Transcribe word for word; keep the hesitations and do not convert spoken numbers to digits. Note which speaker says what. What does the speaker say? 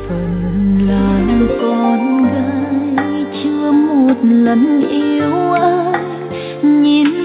Speaker 1: Phần là con gái chưa một lần yêu ai, nhìn